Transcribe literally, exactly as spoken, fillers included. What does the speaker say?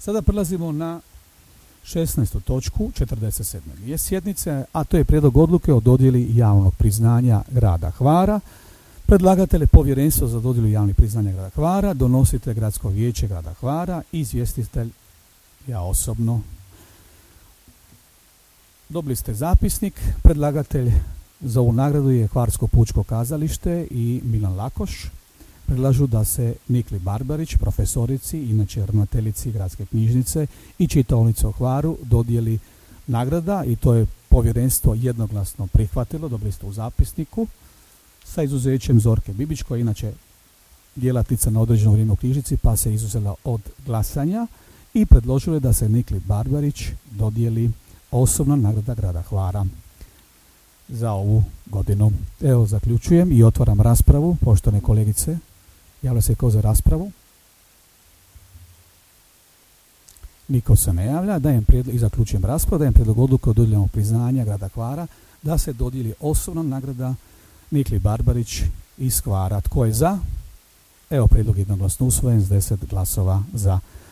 Sada prelazimo na šesnaestu točku četrdeset sedme sjednice, a to je prijedlog odluke o dodjeli javnog priznanja grada Hvara. Predlagatelj je Povjerenstvo za dodjelu javnih priznanja grada Hvara, donositelj Gradsko vijeće grada Hvara, izvjestitelj ja osobno. Dobili ste zapisnik. Predlagatelj za ovu nagradu je Hvarsko pučko kazalište i Milan Lakoš. Predlažu da se Nikli Barbarić, profesorici, inače ravnateljici Gradske knjižnice i čitaonice u Hvaru, dodijeli nagrada i to je povjerenstvo jednoglasno prihvatilo, dobili ste u zapisniku, sa izuzećem Zorke Bibić, koja je inače djelatnica na određeno vrijeme u knjižnici pa se izuzela od glasanja, i predložilo je da se Nikli Barbarić dodijeli osobna nagrada grada Hvara za ovu godinu. Evo, zaključujem i otvaram raspravu. Poštovane kolegice, javlja se ko za raspravu? Niko se ne javlja. Dajem prijedlog i zaključujem raspravu. Dajem prijedlog odluke o dodjeljenog priznanja grada Hvara da se dodijeli osobna nagrada Nikli Barbarić iz Hvara. Tko je za? Evo, prijedlog jednoglasno usvojen s deset glasova za.